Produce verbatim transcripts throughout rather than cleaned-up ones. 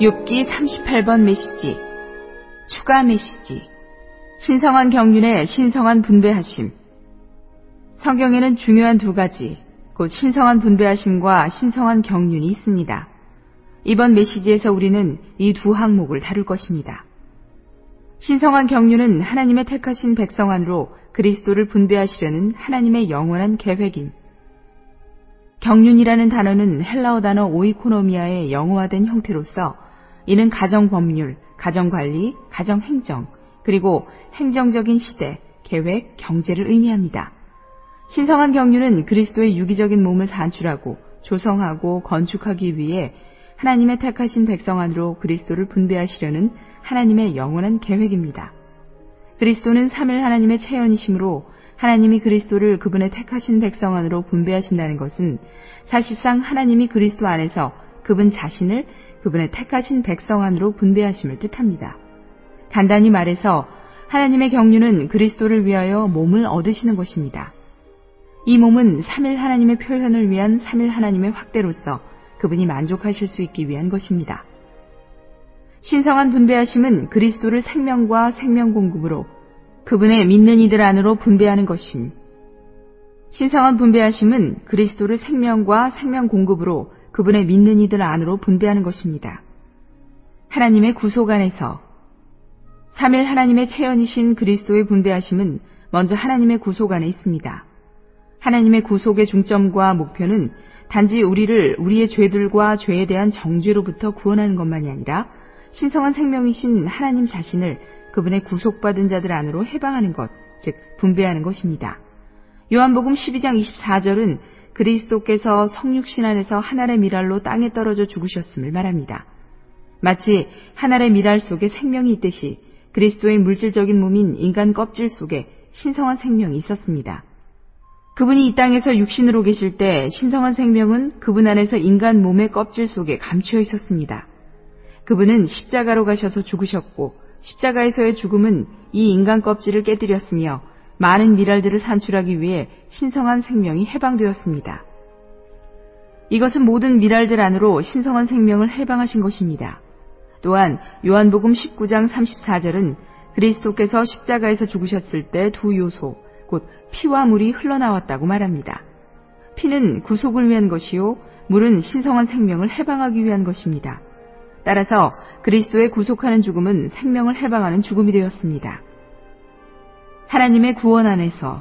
욥기 삼십팔 번 메시지, 추가 메시지, 신성한 경륜의 신성한 분배하심. 성경에는 중요한 두 가지, 곧 신성한 분배하심과 신성한 경륜이 있습니다. 이번 메시지에서 우리는 이 두 항목을 다룰 것입니다. 신성한 경륜은 하나님의 택하신 백성 안으로 그리스도를 분배하시려는 하나님의 영원한 계획임. 경륜이라는 단어는 헬라어 단어 오이코노미아의 영어화된 형태로서 이는 가정법률, 가정관리, 가정행정, 그리고 행정적인 시대, 계획, 경제를 의미합니다. 신성한 경륜은 그리스도의 유기적인 몸을 산출하고 조성하고 건축하기 위해 하나님의 택하신 백성 안으로 그리스도를 분배하시려는 하나님의 영원한 계획입니다. 그리스도는 삼위 하나님의 체현이시므로 하나님이 그리스도를 그분의 택하신 백성 안으로 분배하신다는 것은 사실상 하나님이 그리스도 안에서 그분 자신을 그분의 택하신 백성 안으로 분배하심을 뜻합니다. 간단히 말해서 하나님의 경륜은 그리스도를 위하여 몸을 얻으시는 것입니다. 이 몸은 삼위 하나님의 표현을 위한 삼위 하나님의 확대로서 그분이 만족하실 수 있기 위한 것입니다. 신성한 분배하심은 그리스도를 생명과 생명 공급으로 그분의 믿는 이들 안으로 분배하는 것임. 신성한 분배하심은 그리스도를 생명과 생명 공급으로 그분의 믿는 이들 안으로 분배하는 것입니다. 하나님의 구속 안에서 삼위 하나님의 체현이신 그리스도의 분배하심은 먼저 하나님의 구속 안에 있습니다. 하나님의 구속의 중점과 목표는 단지 우리를 우리의 죄들과 죄에 대한 정죄로부터 구원하는 것만이 아니라 신성한 생명이신 하나님 자신을 그분의 구속받은 자들 안으로 해방하는 것, 즉 분배하는 것입니다. 요한복음 십이 장 이십사 절은 그리스도께서 성육신 안에서 한 알의 밀알로 땅에 떨어져 죽으셨음을 말합니다. 마치 한 알의 밀알 속에 생명이 있듯이 그리스도의 물질적인 몸인 인간 껍질 속에 신성한 생명이 있었습니다. 그분이 이 땅에서 육신으로 계실 때 신성한 생명은 그분 안에서 인간 몸의 껍질 속에 감추어 있었습니다. 그분은 십자가로 가셔서 죽으셨고 십자가에서의 죽음은 이 인간 껍질을 깨뜨렸으며 많은 밀알들을 산출하기 위해 신성한 생명이 해방되었습니다. 이것은 모든 밀알들 안으로 신성한 생명을 해방하신 것입니다. 또한 요한복음 십구 장 삼십사 절은 그리스도께서 십자가에서 죽으셨을 때 두 요소, 곧 피와 물이 흘러나왔다고 말합니다. 피는 구속을 위한 것이요, 물은 신성한 생명을 해방하기 위한 것입니다. 따라서 그리스도의 구속하는 죽음은 생명을 해방하는 죽음이 되었습니다. 하나님의 구원 안에서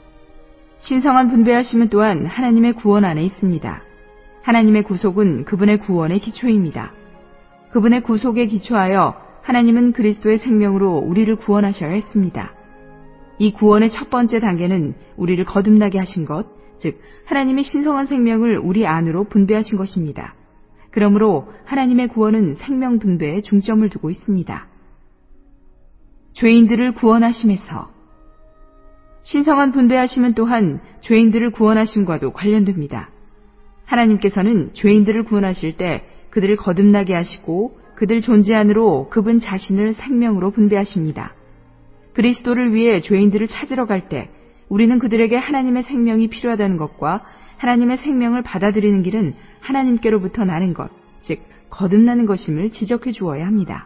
신성한 분배하심은 또한 하나님의 구원 안에 있습니다. 하나님의 구속은 그분의 구원의 기초입니다. 그분의 구속에 기초하여 하나님은 그리스도의 생명으로 우리를 구원하셔야 했습니다. 이 구원의 첫 번째 단계는 우리를 거듭나게 하신 것, 즉 하나님의 신성한 생명을 우리 안으로 분배하신 것입니다. 그러므로 하나님의 구원은 생명 분배에 중점을 두고 있습니다. 죄인들을 구원하심에서 신성한 분배하심은 또한 죄인들을 구원하심과도 관련됩니다. 하나님께서는 죄인들을 구원하실 때 그들을 거듭나게 하시고 그들 존재 안으로 그분 자신을 생명으로 분배하십니다. 그리스도를 위해 죄인들을 찾으러 갈 때 우리는 그들에게 하나님의 생명이 필요하다는 것과 하나님의 생명을 받아들이는 길은 하나님께로부터 나는 것, 즉 거듭나는 것임을 지적해 주어야 합니다.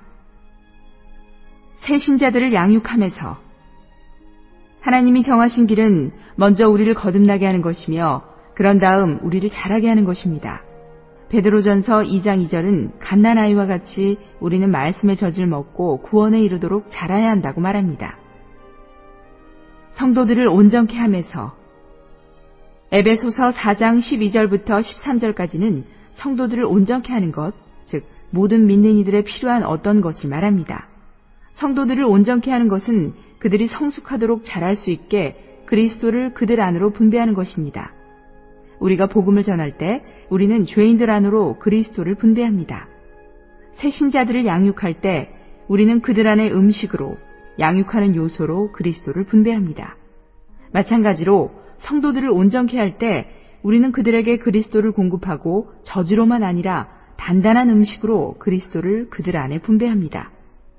새 신자들을 양육하면서 하나님이 정하신 길은 먼저 우리를 거듭나게 하는 것이며 그런 다음 우리를 자라게 하는 것입니다. 베드로전서 이 장 이 절은 갓난아이와 같이 우리는 말씀의 젖을 먹고 구원에 이르도록 자라야 한다고 말합니다. 성도들을 온전케 하면서 에베소서 사 장 십이 절부터 십삼 절까지는 성도들을 온전케 하는 것, 즉 모든 믿는 이들의 필요한 어떤 것을 말합니다. 성도들을 온전케 하는 것은 그들이 성숙하도록 자랄 수 있게 그리스도를 그들 안으로 분배하는 것입니다. 우리가 복음을 전할 때 우리는 죄인들 안으로 그리스도를 분배합니다. 새 신자들을 양육할 때 우리는 그들 안의 음식으로, 양육하는 요소로 그리스도를 분배합니다. 마찬가지로 성도들을 온전케 할 때 우리는 그들에게 그리스도를 공급하고 저주로만 아니라 단단한 음식으로 그리스도를 그들 안에 분배합니다.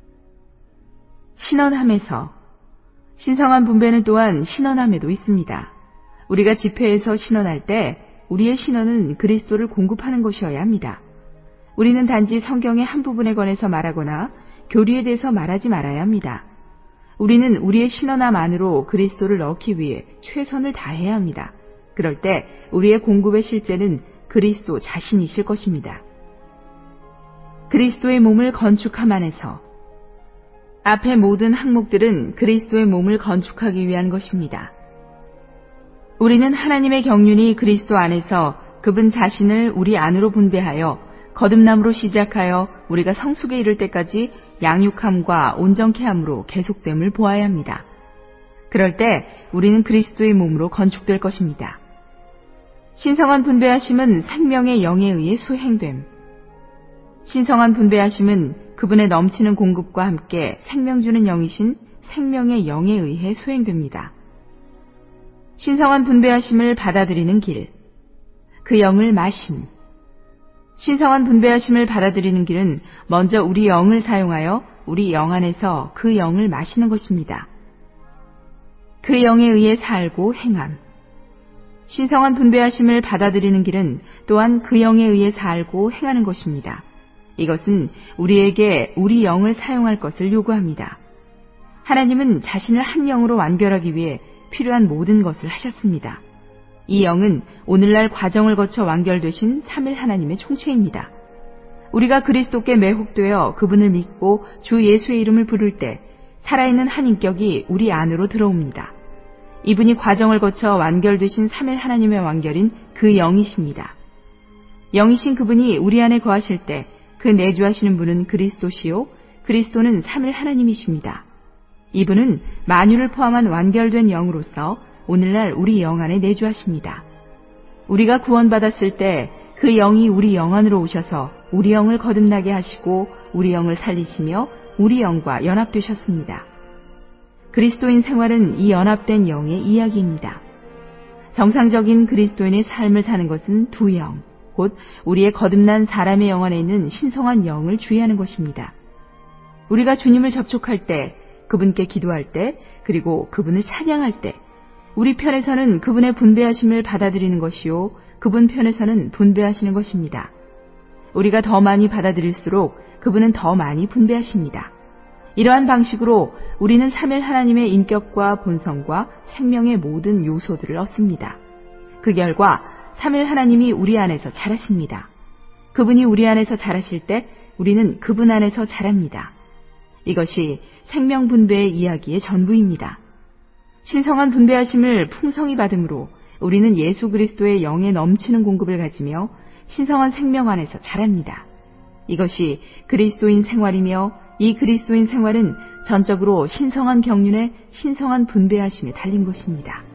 신원함에서 신성한 분배는 또한 신원함에도 있습니다. 우리가 집회에서 신원할 때 우리의 신원은 그리스도를 공급하는 것이어야 합니다. 우리는 단지 성경의 한 부분에 관해서 말하거나 교리에 대해서 말하지 말아야 합니다. 우리는 우리의 신원함 안으로 그리스도를 넣기 위해 최선을 다해야 합니다. 그럴 때 우리의 공급의 실제는 그리스도 자신이실 것입니다. 그리스도의 몸을 건축함 안에서. 앞의 모든 항목들은 그리스도의 몸을 건축하기 위한 것입니다. 우리는 하나님의 경륜이 그리스도 안에서 그분 자신을 우리 안으로 분배하여 거듭남으로 시작하여 우리가 성숙에 이를 때까지 양육함과 온전케 함으로 계속됨을 보아야 합니다. 그럴 때 우리는 그리스도의 몸으로 건축될 것입니다. 신성한 분배하심은 생명의 영에 의해 수행됨. 신성한 분배하심은 그분의 넘치는 공급과 함께 생명 주는 영이신 생명의 영에 의해 수행됩니다. 신성한 분배하심을 받아들이는 길, 그 영을 마심. 신성한 분배하심을 받아들이는 길은 먼저 우리 영을 사용하여 우리 영 안에서 그 영을 마시는 것입니다. 그 영에 의해 살고 행함. 신성한 분배하심을 받아들이는 길은 또한 그 영에 의해 살고 행하는 것입니다. 이것은 우리에게 우리 영을 사용할 것을 요구합니다. 하나님은 자신을 한 영으로 완결하기 위해 필요한 모든 것을 하셨습니다. 이 영은 오늘날 과정을 거쳐 완결되신 삼일 하나님의 총체입니다. 우리가 그리스도께 매혹되어 그분을 믿고 주 예수의 이름을 부를 때 살아있는 한 인격이 우리 안으로 들어옵니다. 이분이 과정을 거쳐 완결되신 삼일 하나님의 완결인 그 영이십니다. 영이신 그분이 우리 안에 거하실 때 그 내주하시는 분은 그리스도시요 그리스도는 삼일 하나님이십니다. 이분은 만유를 포함한 완결된 영으로서 오늘날 우리 영 안에 내주하십니다. 우리가 구원받았을 때 그 영이 우리 영 안으로 오셔서 우리 영을 거듭나게 하시고 우리 영을 살리시며 우리 영과 연합되셨습니다. 그리스도인 생활은 이 연합된 영의 이야기입니다. 정상적인 그리스도인의 삶을 사는 것은 두 영, 곧 우리의 거듭난 사람의 영 안에 있는 신성한 영을 주의하는 것입니다. 우리가 주님을 접촉할 때, 그분께 기도할 때, 그리고 그분을 찬양할 때 우리 편에서는 그분의 분배하심을 받아들이는 것이요 그분 편에서는 분배하시는 것입니다. 우리가 더 많이 받아들일수록 그분은 더 많이 분배하십니다. 이러한 방식으로 우리는 삼일 하나님의 인격과 본성과 생명의 모든 요소들을 얻습니다. 그 결과 삼일 하나님이 우리 안에서 자라십니다. 그분이 우리 안에서 자라실 때 우리는 그분 안에서 자랍니다. 이것이 생명 분배의 이야기의 전부입니다. 신성한 분배하심을 풍성히 받음으로 우리는 예수 그리스도의 영에 넘치는 공급을 가지며 신성한 생명 안에서 자랍니다. 이것이 그리스도인 생활이며 이 그리스도인 생활은 전적으로 신성한 경륜에 신성한 분배하심에 달린 것입니다.